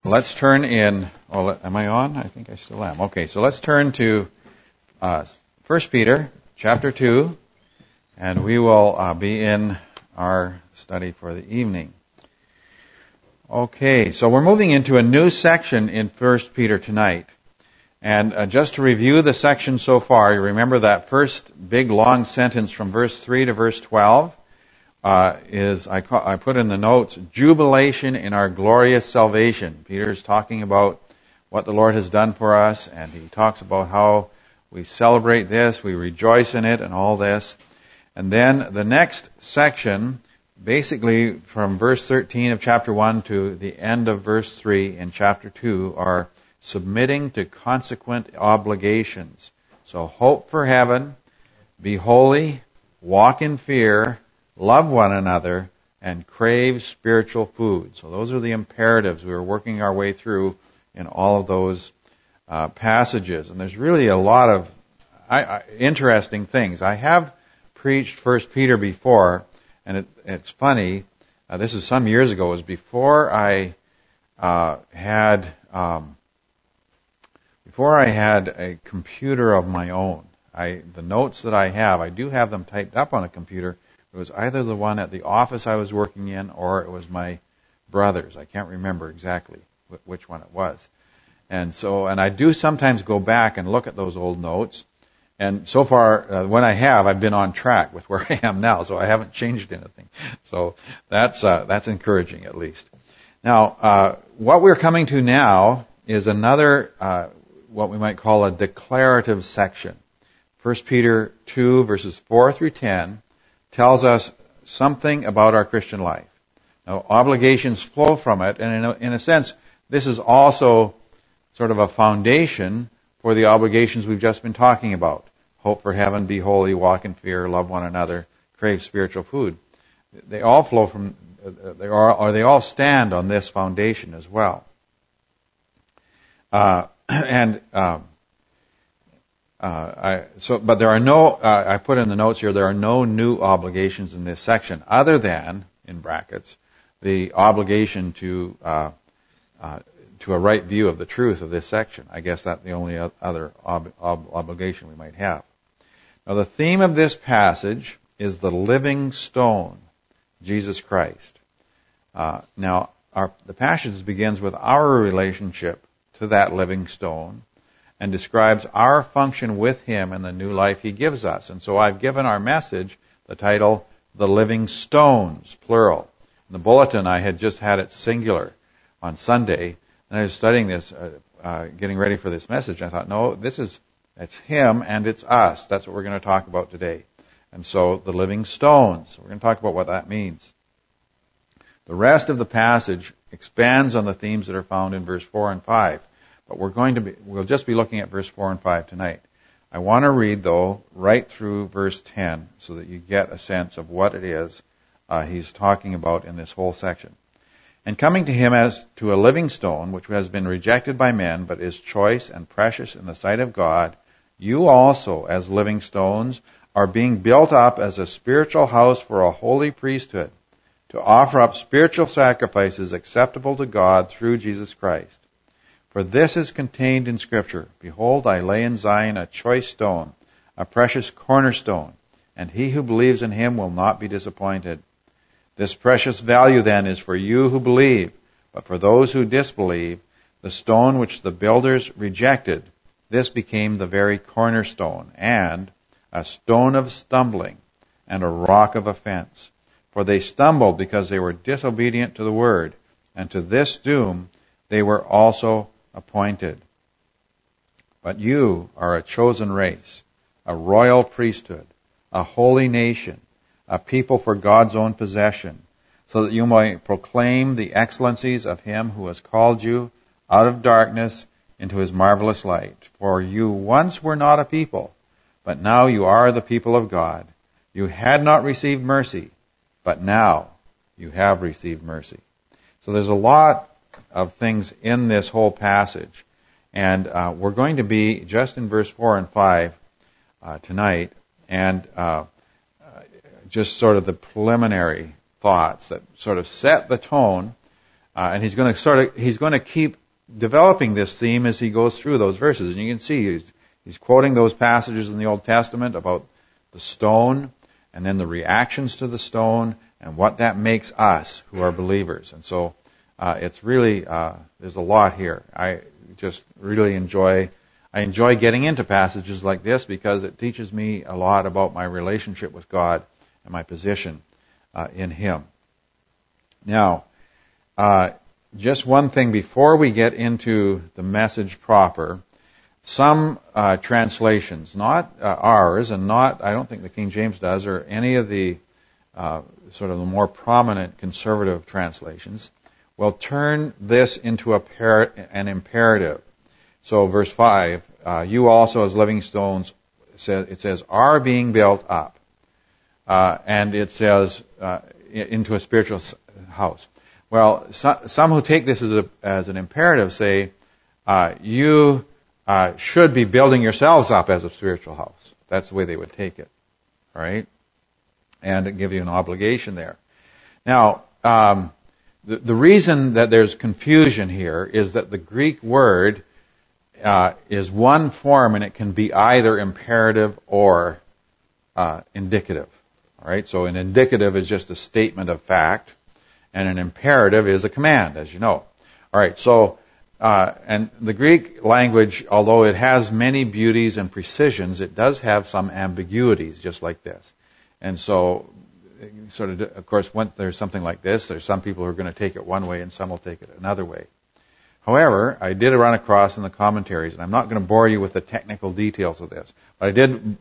let's turn in, am I on? I think I still am. Okay, so let's turn to 1 Peter chapter 2, and we will be in our study for the evening. Okay, so we're moving into a new section in 1 Peter tonight. And just to review the section so far, you remember that first big long sentence from verse 3 to verse 12 I put in the notes, jubilation in our glorious salvation. Peter's talking about what the Lord has done for us, and he talks about how we celebrate this, we rejoice in it, and all this. And then the next section, basically from verse 13 of chapter 1 to the end of verse 3 in chapter 2, are submitting to consequent obligations. So hope for heaven, be holy, walk in fear, love one another, and crave spiritual food. So those are the imperatives we are working our way through in all of those passages. And there's really a lot of interesting things. I have preached 1 Peter before, and it's funny. This is some years ago. It was before I had a computer of my own. The notes that I have, I do have them typed up on a computer. It was either the one at the office I was working in, or it was my brother's. I can't remember exactly which one it was. And I do sometimes go back and look at those old notes. And so far, when I've been on track with where I am now, so I haven't changed anything. So that's encouraging, at least. Now, what we're coming to now is another, what we might call a declarative section. 1 Peter 2, verses 4 through 10, tells us something about our Christian life. Now, obligations flow from it, and in a sense, this is also sort of a foundation for the obligations we've just been talking about. Hope for heaven, be holy, walk in fear, love one another, crave spiritual food. They all flow from, they all stand on this foundation as well. But there are no, I put in the notes here, there are no new obligations in this section other than, in brackets, the obligation to a right view of the truth of this section. I guess that's the only other obligation we might have. Now, the theme of this passage is the living stone, Jesus Christ. The passage begins with our relationship to that living stone, and describes our function with Him and the new life He gives us. And so I've given our message the title, The Living Stones, plural. In the bulletin, I had just had it singular on Sunday, and I was studying this, getting ready for this message. I thought, no, it's Him and it's us. That's what we're going to talk about today. And so, the living stones. We're going to talk about what that means. The rest of the passage expands on the themes that are found in verse 4 and 5. But we'll just be looking at verse 4 and 5 tonight. I want to read, though, right through verse 10 so that you get a sense of what it is he's talking about in this whole section. And coming to Him as to a living stone, which has been rejected by men, but is choice and precious in the sight of God, you also, as living stones, are being built up as a spiritual house for a holy priesthood, to offer up spiritual sacrifices acceptable to God through Jesus Christ. For this is contained in Scripture. Behold, I lay in Zion a choice stone, a precious cornerstone, and he who believes in Him will not be disappointed. This precious value then is for you who believe, but for those who disbelieve, the stone which the builders rejected, this became the very cornerstone, and a stone of stumbling, and a rock of offense. For they stumbled because they were disobedient to the word, and to this doom they were also appointed. But you are a chosen race, a royal priesthood, a holy nation, a people for God's own possession, so that you might proclaim the excellencies of Him who has called you out of darkness into His marvelous light. For you once were not a people, but now you are the people of God. You had not received mercy, but now you have received mercy. So there's a lot of things in this whole passage. And we're going to be just in verse 4 and 5 tonight, and just sort of the preliminary thoughts that sort of set the tone And he's going to keep developing this theme as he goes through those verses. And you can see he's quoting those passages in the Old Testament about the stone, and then the reactions to the stone, and what that makes us who are believers. And so it's really, there's a lot here. I just really enjoy getting into passages like this because it teaches me a lot about my relationship with God and my position in Him. Now, just one thing before we get into the message proper. Some translations, not ours, and not, I don't think the King James does, or any of the sort of the more prominent conservative translations, will turn this into an imperative. So verse 5, you also as living stones, it says, are being built up. And it says, into a spiritual house. Well, some who take this as an imperative say, you should be building yourselves up as a spiritual house. That's the way they would take it. All right? And give you an obligation there. Now, the reason that there's confusion here is that the Greek word is one form, and it can be either imperative or indicative. All right? So an indicative is just a statement of fact, and an imperative is a command, as you know. All right, so and the Greek language, although it has many beauties and precisions, it does have some ambiguities, just like this. And so, of course, when there's something like this, there's some people who are going to take it one way and some will take it another way. However, I did run across in the commentaries, and I'm not going to bore you with the technical details of this, but I did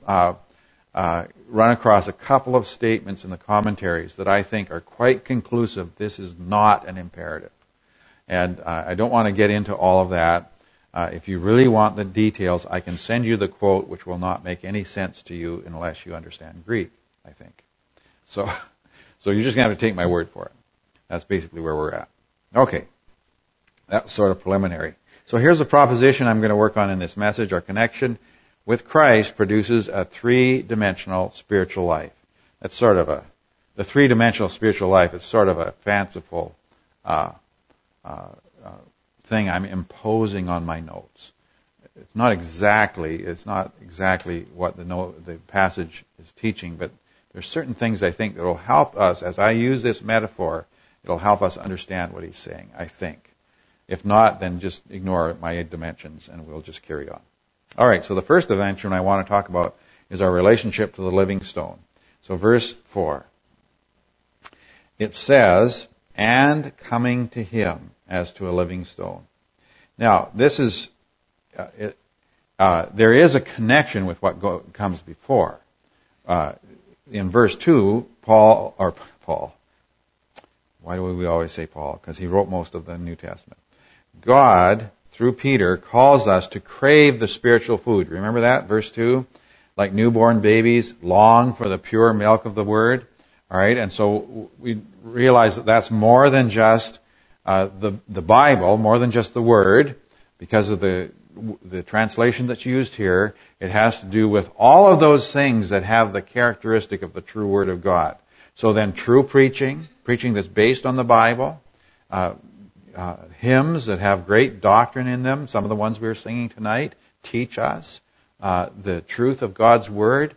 run across a couple of statements in the commentaries that I think are quite conclusive. This is not an imperative. And I don't want to get into all of that. If you really want the details, I can send you the quote, which will not make any sense to you unless you understand Greek, I think. So you're just going to have to take my word for it. That's basically where we're at. Okay. That's sort of preliminary. So here's the proposition I'm going to work on in this message. Our connection with Christ produces a three-dimensional spiritual life. That's sort of the three-dimensional spiritual life is sort of a fanciful thing I'm imposing on my notes. It's not exactly what the passage is teaching, but there's certain things I think that will help us, as I use this metaphor, it'll help us understand what he's saying, I think. If not, then just ignore my dimensions and we'll just carry on. All right, so the first dimension I want to talk about is our relationship to the living stone. So verse 4. It says, and coming to him as to a living stone. Now, this is, there is a connection with what comes before. In verse 2, Paul, why do we always say Paul? Because he wrote most of the New Testament. God, through Peter, calls us to crave the spiritual food. Remember that? Verse 2? Like newborn babies, long for the pure milk of the Word. All right, and so we realize that that's more than just the Bible, more than just the Word, because of the translation that's used here. It has to do with all of those things that have the characteristic of the true Word of God. So then true preaching that's based on the Bible, hymns that have great doctrine in them, some of the ones we were singing tonight, teach us the truth of God's Word,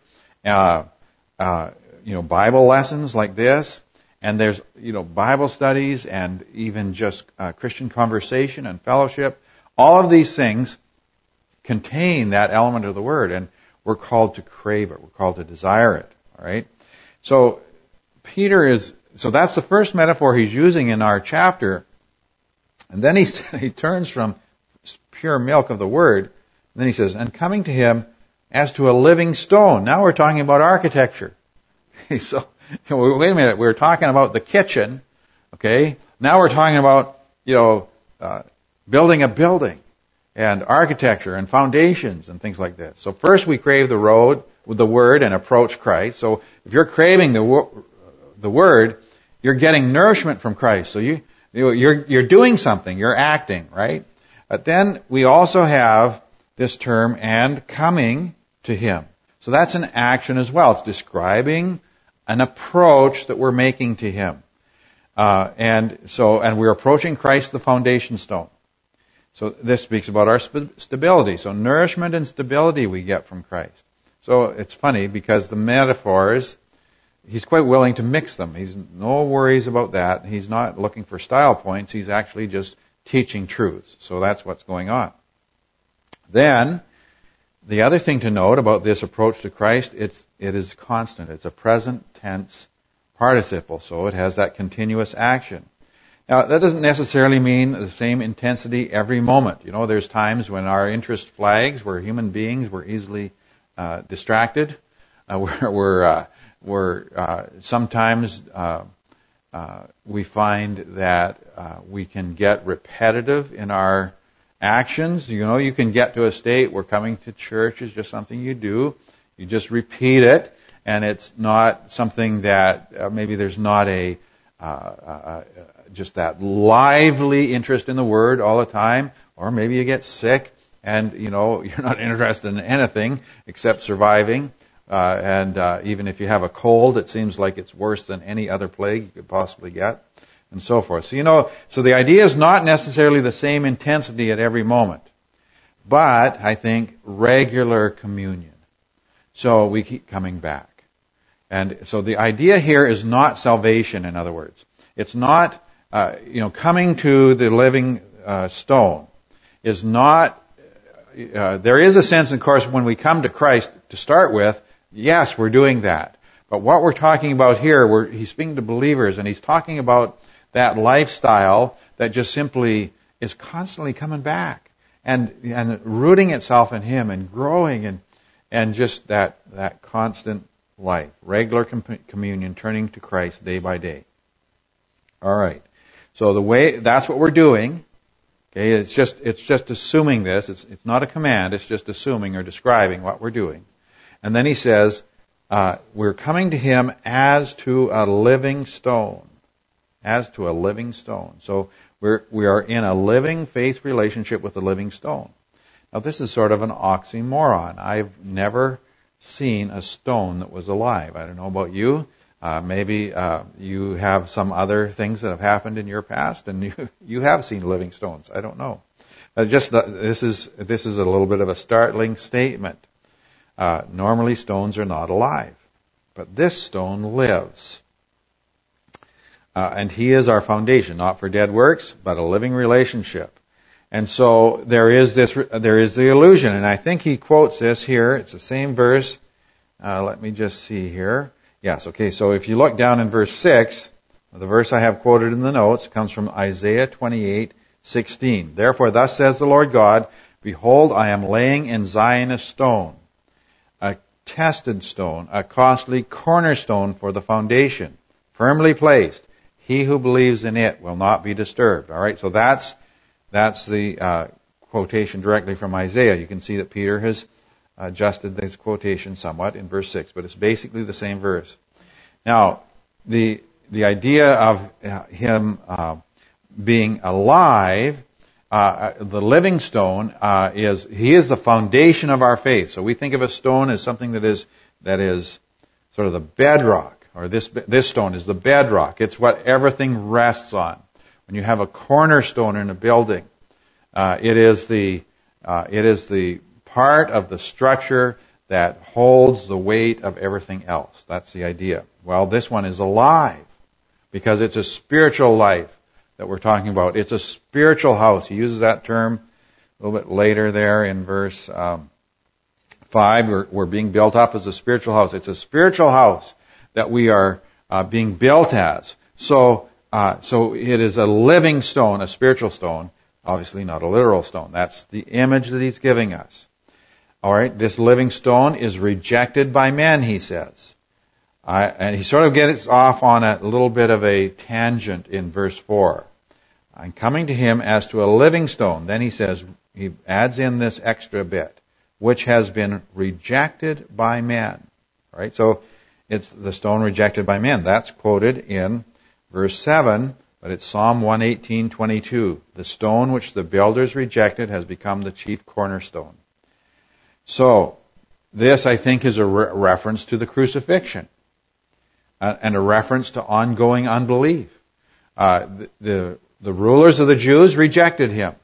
Bible lessons like this, and there's, Bible studies and even just Christian conversation and fellowship. All of these things contain that element of the Word, and we're called to crave it. We're called to desire it. All right? So that's the first metaphor he's using in our chapter. And then he turns from pure milk of the Word, and then he says, and coming to him as to a living stone. Now we're talking about architecture. So, wait a minute, we're talking about the kitchen, okay? Now we're talking about, building a building and architecture and foundations and things like this. So first we crave the road with the Word and approach Christ. So if you're craving the Word, you're getting nourishment from Christ. So you're doing something, you're acting, right? But then we also have this term, and coming to him. So that's an action as well. It's describing an approach that we're making to him. And we're approaching Christ, the foundation stone. So this speaks about our stability. So nourishment and stability we get from Christ. So it's funny because the metaphors, he's quite willing to mix them. He's no worries about that. He's not looking for style points. He's actually just teaching truths. So that's what's going on. Then, the other thing to note about this approach to Christ, it is constant. It's a present tense participle, so it has that continuous action. Now, that doesn't necessarily mean the same intensity every moment. You know, there's times when our interest flags, we're human beings, we're easily distracted. Sometimes we find that we can get repetitive in our actions. You know, you can get to a state where coming to church is just something you do. You just repeat it, and it's not something that maybe there's not just that lively interest in the Word all the time, or maybe you get sick and, you know, you're not interested in anything except surviving. Even if you have a cold, it seems like it's worse than any other plague you could possibly get, and so forth. So, you know, so the idea is not necessarily the same intensity at every moment, but I think regular communion. So we keep coming back. And so the idea here is not salvation, in other words. It's not, coming to the living stone is not, there is a sense, of course, when we come to Christ to start with, yes, we're doing that. But what we're talking about here, he's speaking to believers, and he's talking about that lifestyle that just simply is constantly coming back and rooting itself in Him and growing and just that constant life, regular communion, turning to Christ day by day. All right. So that's what we're doing. Okay, it's just assuming this. It's not a command. It's just assuming or describing what we're doing. And then he says, we're coming to Him as to a living stone. As to a living stone. So we are in a living faith relationship with the living stone. Now this is sort of an oxymoron. I've never seen a stone that was alive. I don't know about you. Maybe you have some other things that have happened in your past, and you have seen living stones. I don't know. This is a little bit of a startling statement. Normally stones are not alive, but this stone lives. And He is our foundation, not for dead works, but a living relationship. And so there is the illusion, and I think he quotes this here. It's the same verse. Let me just see here. Yes, okay, so if you look down in verse 6, the verse I have quoted in the notes comes from Isaiah 28:16. Therefore, thus says the Lord God, behold, I am laying in Zion a stone, a tested stone, a costly cornerstone for the foundation, firmly placed. He who believes in it will not be disturbed. All right, so that's the quotation directly from Isaiah. You can see that Peter has adjusted this quotation somewhat in verse 6, but it's basically the same verse. Now, the idea of Him being alive, the living stone, He is the foundation of our faith. So we think of a stone as something that is sort of the bedrock, or this stone is the bedrock. It's what everything rests on. When you have a cornerstone in a building, it is the part of the structure that holds the weight of everything else. That's the idea. Well, this one is alive because it's a spiritual life that we're talking about. It's a spiritual house. He uses that term a little bit later there in verse 5. We're being built up as a spiritual house. It's a spiritual house that we are being built as. So it is a living stone, a spiritual stone, obviously not a literal stone. That's the image that he's giving us. All right, this living stone is rejected by men, he says. And he sort of gets off on a little bit of a tangent in verse 4. I'm coming to Him as to a living stone. Then he says, he adds in this extra bit, which has been rejected by men. All right, so it's the stone rejected by men. That's quoted in verse 7, but it's Psalm 118:22. The stone which the builders rejected has become the chief cornerstone. So, this, I think, is a reference to the crucifixion and a reference to ongoing unbelief. The rulers of the Jews rejected him.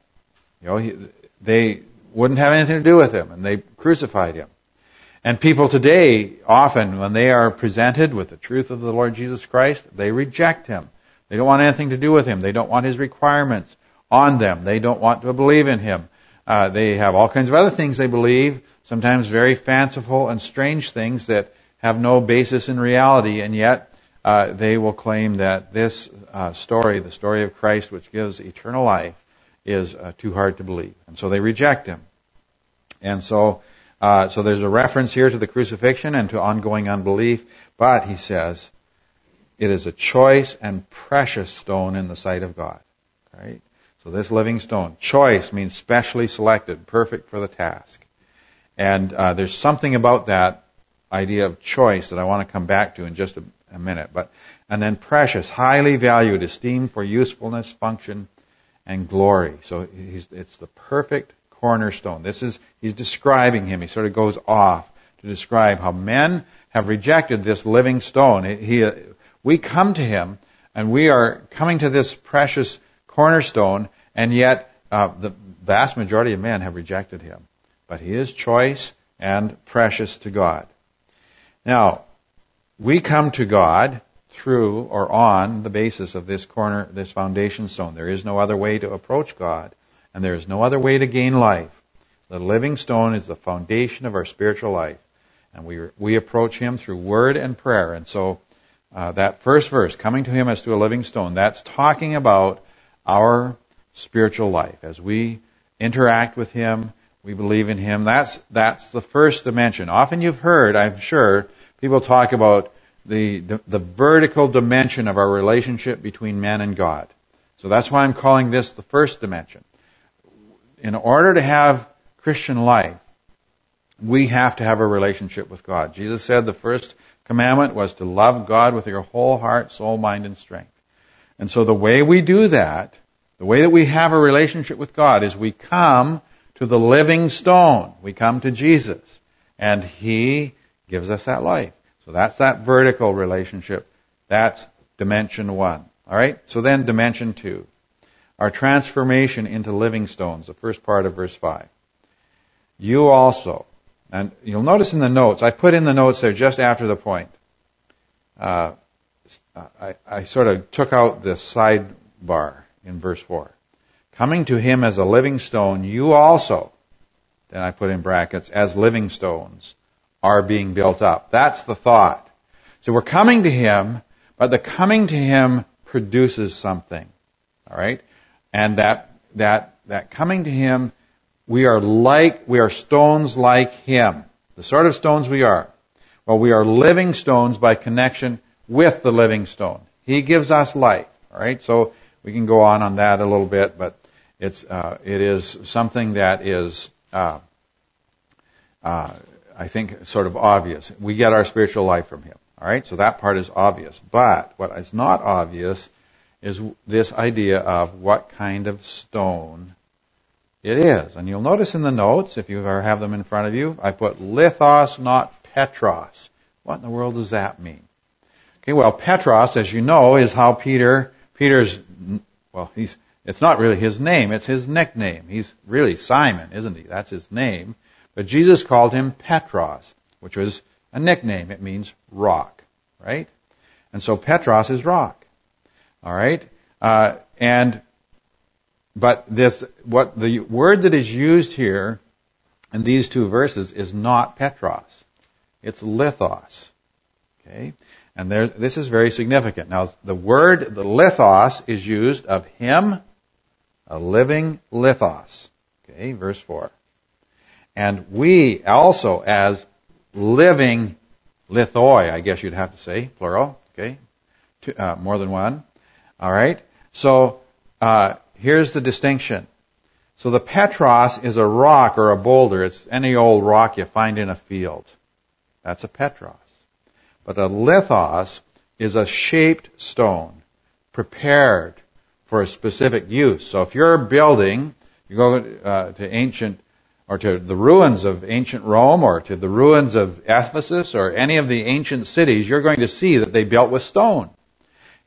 They wouldn't have anything to do with him, and they crucified him. And people today, often, when they are presented with the truth of the Lord Jesus Christ, they reject him. They don't want anything to do with him. They don't want his requirements on them. They don't want to believe in him. They have all kinds of other things they believe, sometimes very fanciful and strange things that have no basis in reality, and yet they will claim that this story, the story of Christ, which gives eternal life, is too hard to believe. And so they reject him. And so there's a reference here to the crucifixion and to ongoing unbelief, but he says, it is a choice and precious stone in the sight of God. Right? So this living stone, choice means specially selected, perfect for the task. And there's something about that idea of choice that I want to come back to in just a minute. And then precious, highly valued, esteemed for usefulness, function, and glory. So it's the perfect cornerstone. He's describing him. He sort of goes off to describe how men have rejected this living stone. We come to him, and we are coming to this precious cornerstone, and yet the vast majority of men have rejected him. But he is choice and precious to God. Now, we come to God through or on the basis of this foundation stone. There is no other way to approach God, and there is no other way to gain life. The living stone is the foundation of our spiritual life, and we approach him through word and prayer. And so that first verse, coming to him as to a living stone, that's talking about our spiritual life. As we interact with him, we believe in him. That's the first dimension. Often you've heard, I'm sure, people talk about the vertical dimension of our relationship between man and God. So that's why I'm calling this the first dimension. In order to have Christian life, we have to have a relationship with God. Jesus said the first commandment was to love God with your whole heart, soul, mind, and strength. And so the way we do that, the way that we have a relationship with God, is we come to the living stone. We come to Jesus, and he gives us that life. So that's that vertical relationship. That's dimension 1. All right? So then dimension 2. Our transformation into living stones, the first part of verse 5. You also, and you'll notice in the notes, I put in the notes there just after the point. I sort of took out the sidebar in verse 4. Coming to him as a living stone, you also, then I put in brackets, as living stones, are being built up. That's the thought. So we're coming to him, but the coming to him produces something. All right? And that coming to him, we are stones like him. The sort of stones we are. Well, we are living stones by connection with the living stone. He gives us life. All right? So we can go on that a little bit, but it is something that is, I think, sort of obvious. We get our spiritual life from him. All right? So that part is obvious. But what is not obvious is this idea of what kind of stone it is. And you'll notice in the notes, if you ever have them in front of you, I put lithos, not petros. What in the world does that mean? Okay, well, Petros, as you know, is how Peter's, well, it's not really his name, it's his nickname. He's really Simon, isn't he? That's his name. But Jesus called him Petros, which was a nickname. It means rock, right? And so Petros is rock. All right? But what the word that is used here in these two verses is not Petros. It's lithos. Okay? And this is very significant. Now, the lithos is used of him, a living lithos. Okay, verse 4. And we also as living lithoi, I guess you'd have to say, plural, okay? More than one. All right? So, here's the distinction. So the Petros is a rock or a boulder. It's any old rock you find in a field. That's a Petros. But a lithos is a shaped stone prepared for a specific use. So if you're building, you go to ancient, or to the ruins of ancient Rome, or to the ruins of Ephesus, or any of the ancient cities, you're going to see that they built with stone.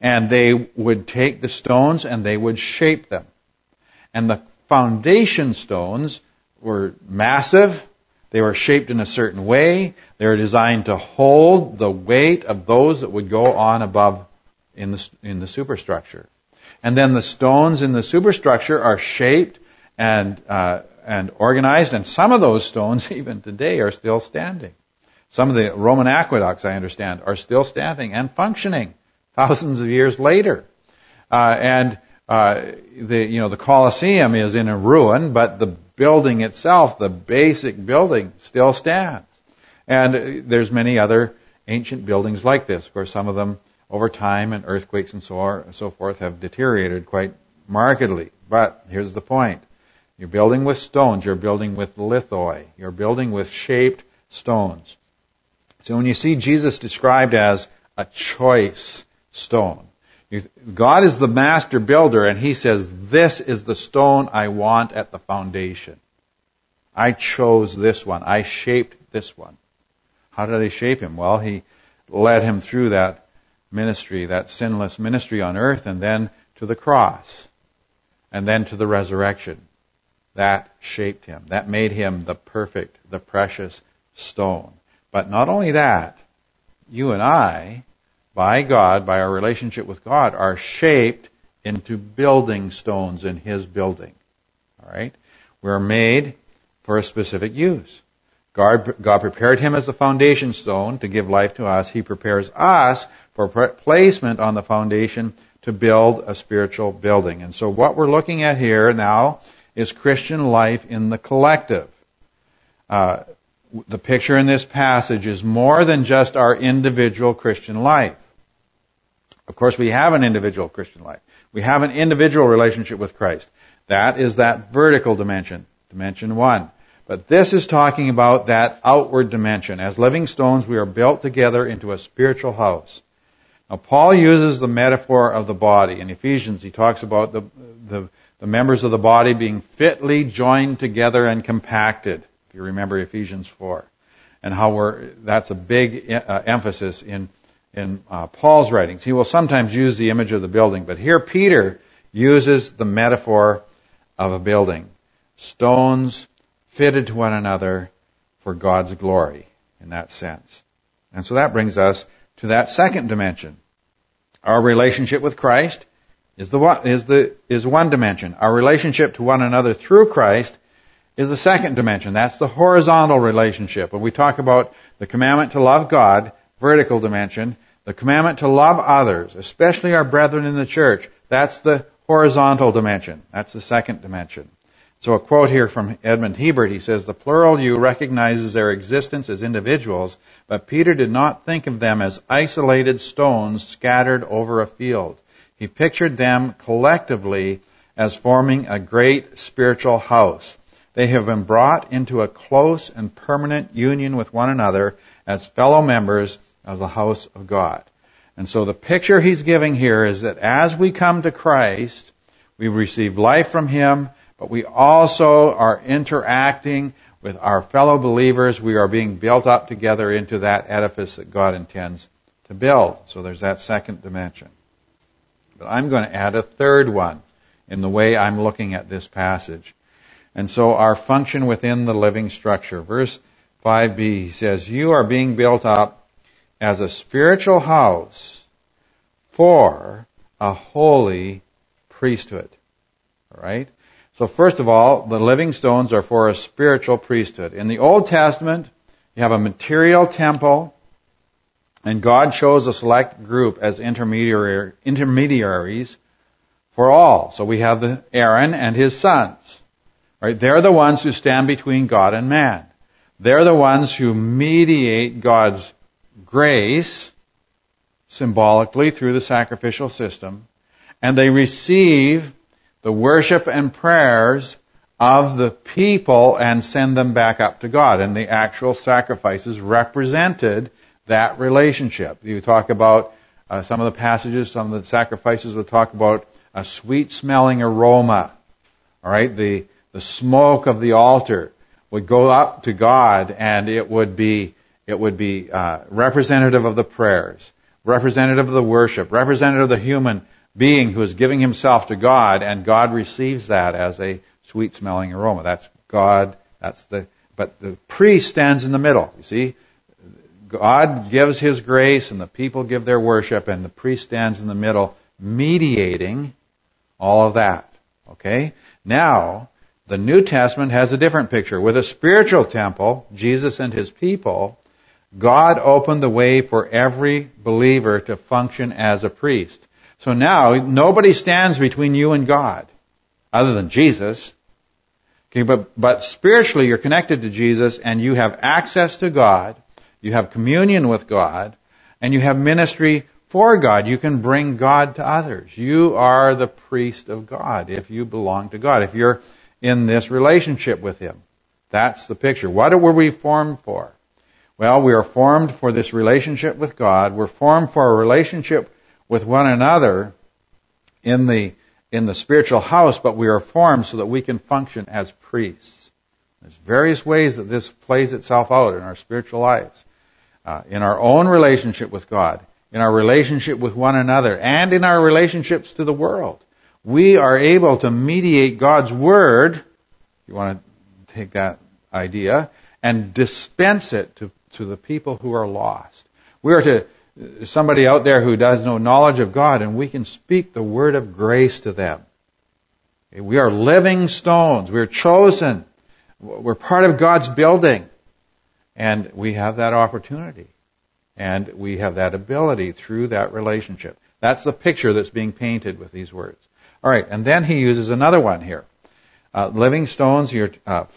And they would take the stones and they would shape them. And the foundation stones were massive. They were shaped in a certain way. They were designed to hold the weight of those that would go on above in the superstructure. And then the stones in the superstructure are shaped and organized, and some of those stones, even today, are still standing. Some of the Roman aqueducts, I understand, are still standing and functioning thousands of years later. The Colosseum is in a ruin, but the building itself, the basic building, still stands. And there's many other ancient buildings like this. Of course, some of them, over time and earthquakes and so forth, have deteriorated quite markedly. But here's the point. You're building with stones. You're building with lithoi. You're building with shaped stones. So when you see Jesus described as a choice stone, God is the master builder, and He says, this is the stone I want at the foundation. I chose this one. I shaped this one. How did He shape him? Well, He led him through that ministry, that sinless ministry on earth, and then to the cross, and then to the resurrection. That shaped him. That made him the perfect, the precious stone. But not only that, you and I, by God, by our relationship with God, are shaped into building stones in His building. All right? We're made for a specific use. God prepared him as the foundation stone to give life to us. He prepares us for placement on the foundation to build a spiritual building. And so what we're looking at here now is Christian life in the collective. The picture in this passage is more than just our individual Christian life. Of course, we have an individual Christian life. We have an individual relationship with Christ. That is that vertical dimension, dimension 1. But this is talking about that outward dimension. As living stones, we are built together into a spiritual house. Now, Paul uses the metaphor of the body. In Ephesians, he talks about the members of the body being fitly joined together and compacted. If you remember Ephesians 4. And how that's a big emphasis in Paul's writings. He will sometimes use the image of the building, but here Peter uses the metaphor of a building. Stones fitted to one another for God's glory in that sense. And so that brings us to that second dimension. Our relationship with Christ is one dimension. Our relationship to one another through Christ is the second dimension. That's the horizontal relationship. When we talk about the commandment to love God, vertical dimension, the commandment to love others, especially our brethren in the church, that's the horizontal dimension. That's the second dimension. So a quote here from Edmund Hebert, he says, "The plural you recognizes their existence as individuals, but Peter did not think of them as isolated stones scattered over a field. He pictured them collectively as forming a great spiritual house. They have been brought into a close and permanent union with one another as fellow members of the house of God." And so the picture he's giving here is that as we come to Christ, we receive life from Him, but we also are interacting with our fellow believers. We are being built up together into that edifice that God intends to build. So there's that second dimension. But I'm going to add a third one in the way I'm looking at this passage. And so our function within the living structure. Verse 5b, he says, "You are being built up as a spiritual house for a holy priesthood." All right? So first of all, the living stones are for a spiritual priesthood. In the Old Testament, you have a material temple, and God chose a select group as intermediaries for all. So we have Aaron and his sons. Right? They're the ones who stand between God and man. They're the ones who mediate God's grace symbolically through the sacrificial system, and they receive the worship and prayers of the people and send them back up to God. And the actual sacrifices represented that relationship. You talk about some of the passages, some of the sacrifices will talk about a sweet-smelling aroma. All right, the smoke of the altar would go up to God, and it would be representative of the prayers. representative of the worship, representative of the human being who is giving himself to God, and God receives that as a sweet-smelling aroma. That's God. But the priest stands in the middle. You see, God gives His grace, and the people give their worship, and the priest stands in the middle, mediating all of that. Okay? Now, the New Testament has a different picture. With a spiritual temple, Jesus and His people, God opened the way for every believer to function as a priest. So now, nobody stands between you and God, other than Jesus. Okay, but spiritually, you're connected to Jesus, and you have access to God, you have communion with God, and you have ministry for God. You can bring God to others. You are the priest of God if you belong to God, if you're in this relationship with Him. That's the picture. What were we formed for? Well, we are formed for this relationship with God. We're formed for a relationship with one another in the spiritual house, but we are formed so that we can function as priests. There's various ways that this plays itself out in our spiritual lives. In our own relationship with God, in our relationship with one another, and in our relationships to the world. We are able to mediate God's Word, if you want to take that idea, and dispense it to the people who are lost. We are to somebody out there who does no knowledge of God, and we can speak the word of grace to them. We are living stones. We're chosen. We're part of God's building. And we have that opportunity. And we have that ability through that relationship. That's the picture that's being painted with these words. All right, and then he uses another one here. Living stones, let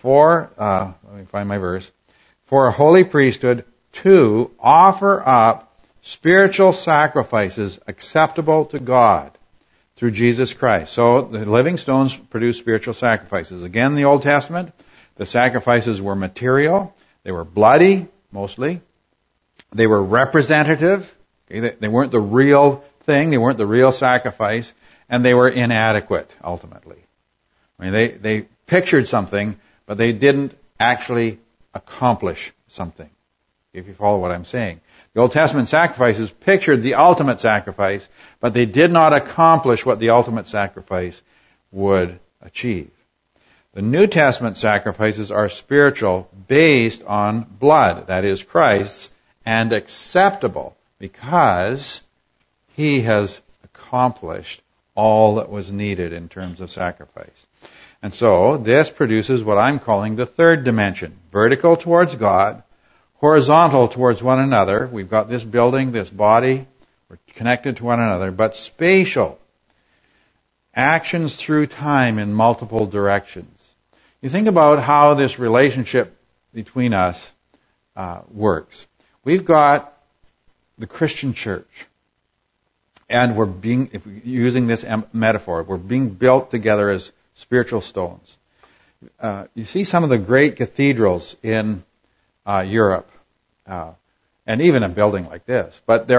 me find my verse. For a holy priesthood to offer up spiritual sacrifices acceptable to God through Jesus Christ. So the living stones produce spiritual sacrifices. Again, in the Old Testament, the sacrifices were material. They were bloody, mostly. They were representative. Okay? They weren't the real thing. They weren't the real sacrifice. And they were inadequate, ultimately. I mean, they pictured something, but they didn't actually accomplish something, if you follow what I'm saying. The Old Testament sacrifices pictured the ultimate sacrifice, but they did not accomplish what the ultimate sacrifice would achieve. The New Testament sacrifices are spiritual, based on blood, that is Christ's, and acceptable because He has accomplished all that was needed in terms of sacrifice. And so this produces what I'm calling the third dimension, vertical towards God, horizontal towards one another. We've got this building, this body, we're connected to one another, but spatial. Actions through time in multiple directions. You think about how this relationship between us works. We've got the Christian church, and if we're using this metaphor, we're being built together as spiritual stones. You see some of the great cathedrals in Europe, and even a building like this.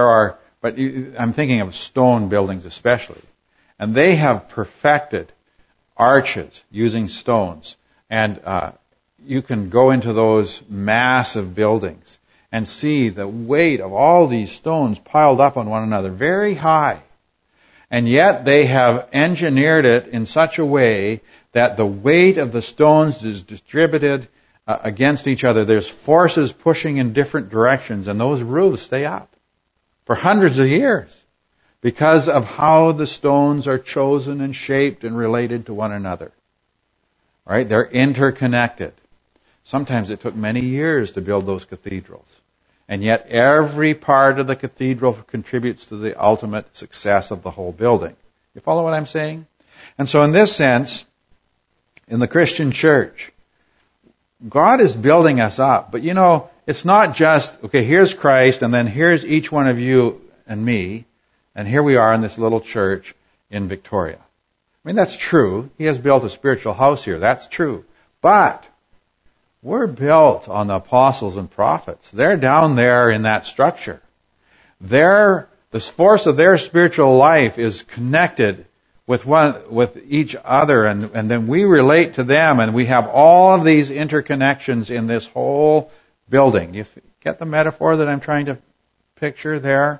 I'm thinking of stone buildings especially, and they have perfected arches using stones. And you can go into those massive buildings and see the weight of all these stones piled up on one another, very high. And yet they have engineered it in such a way that the weight of the stones is distributed against each other. There's forces pushing in different directions, and those roofs stay up for hundreds of years because of how the stones are chosen and shaped and related to one another. Right? They're interconnected. Sometimes it took many years to build those cathedrals. And yet every part of the cathedral contributes to the ultimate success of the whole building. You follow what I'm saying? And so in this sense, in the Christian church, God is building us up. But it's not just, okay, here's Christ, and then here's each one of you and me, and here we are in this little church in Victoria. I mean, that's true. He has built a spiritual house here. That's true. But we're built on the apostles and prophets. They're down there in that structure. The force of their spiritual life is connected with each other, and then we relate to them, and we have all of these interconnections in this whole building. You get the metaphor that I'm trying to picture there?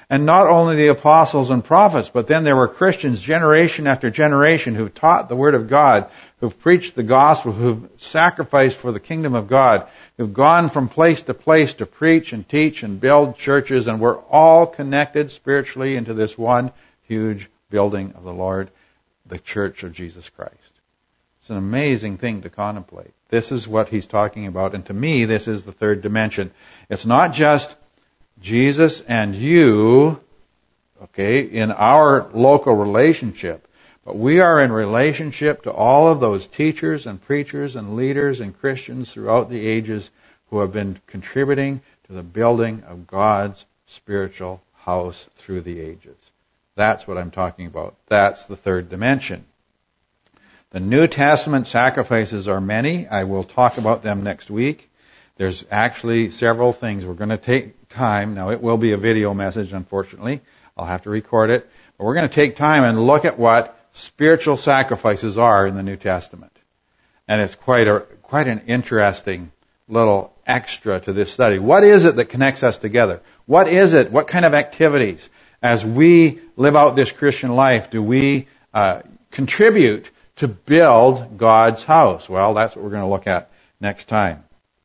And not only the apostles and prophets, but then there were Christians generation after generation who've taught the Word of God, who've preached the gospel, who've sacrificed for the kingdom of God, who've gone from place to preach and teach and build churches, and we're all connected spiritually into this one huge building of the Lord, the Church of Jesus Christ. It's an amazing thing to contemplate. This is what he's talking about, and to me, this is the third dimension. It's not just Jesus and you, okay, in our local relationship, but we are in relationship to all of those teachers and preachers and leaders and Christians throughout the ages who have been contributing to the building of God's spiritual house through the ages. That's what I'm talking about. That's the third dimension. The New Testament sacrifices are many. I will talk about them next week. There's actually several things. We're going to take time. Now, it will be a video message, unfortunately. I'll have to record it. But we're going to take time and look at what spiritual sacrifices are in the New Testament. And it's quite an interesting little extra to this study. What is it that connects us together? What is it? What kind of activities, as we live out this Christian life, do we contribute to build God's house? Well, that's what we're going to look at next time.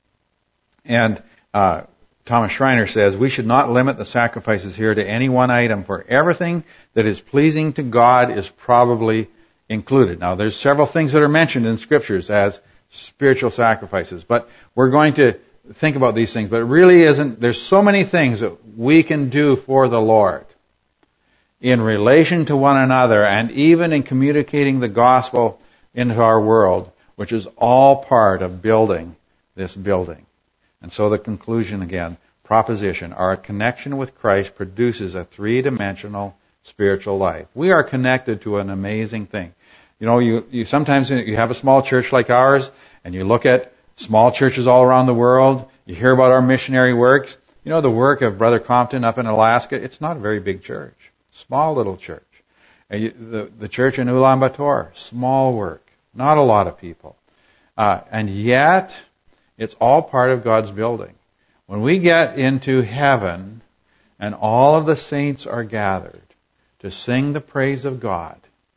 And Thomas Schreiner says, we should not limit the sacrifices here to any one item, for everything that is pleasing to God is probably included. Now, there's several things that are mentioned in Scriptures as spiritual sacrifices, but we're going to think about these things. But it really isn't, there's so many things that we can do for the Lord in relation to one another, and even in communicating the gospel into our world, which is all part of building this building. And so the conclusion again, proposition, our connection with Christ produces a three-dimensional spiritual life. We are connected to an amazing thing. You know, you sometimes you have a small church like ours, and you look at small churches all around the world, you hear about our missionary works. You know, the work of Brother Compton up in Alaska, it's not a very big church. Small little church. The church in Ulaanbaatar, small work. Not a lot of people. And yet, it's all part of God's building. When we get into heaven and all of the saints are gathered to sing the praise of God,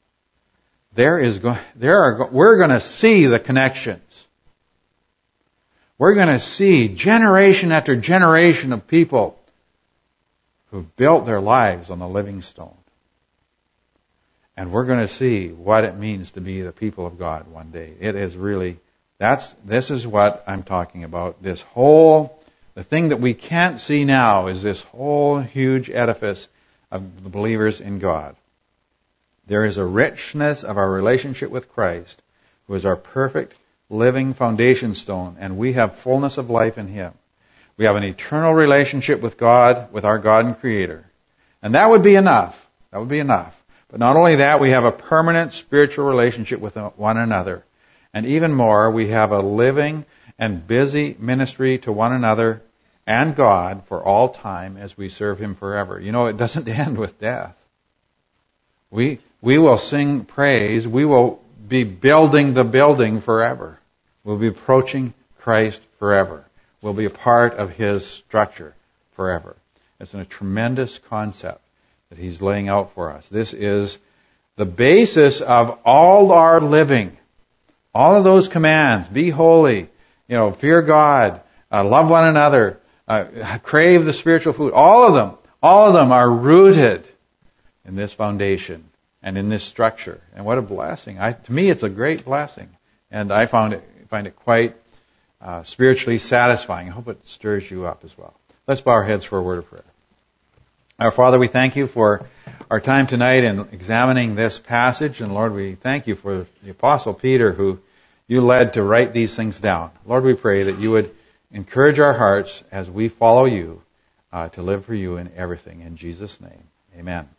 we're going to see the connections. We're going to see generation after generation of people who've built their lives on the living stone. And we're going to see what it means to be the people of God one day. It is really, this is what I'm talking about. The thing that we can't see now is this whole huge edifice of the believers in God. There is a richness of our relationship with Christ, who is our perfect living foundation stone, and we have fullness of life in Him. We have an eternal relationship with God, with our God and Creator. And that would be enough. That would be enough. But not only that, we have a permanent spiritual relationship with one another. And even more, we have a living and busy ministry to one another and God for all time as we serve Him forever. You know, it doesn't end with death. We will sing praise. We will be building the building forever. We'll be approaching Christ forever. We'll be a part of His structure forever. It's a tremendous concept that He's laying out for us. This is the basis of all our living. All of those commands, be holy, fear God, love one another, crave the spiritual food, all of them are rooted in this foundation and in this structure. And what a blessing. To me, it's a great blessing. And I find it quite spiritually satisfying. I hope it stirs you up as well. Let's bow our heads for a word of prayer. Our Father, we thank You for our time tonight in examining this passage. And Lord, we thank You for the Apostle Peter, who You led to write these things down. Lord, we pray that You would encourage our hearts as we follow You to live for You in everything. In Jesus' name, amen.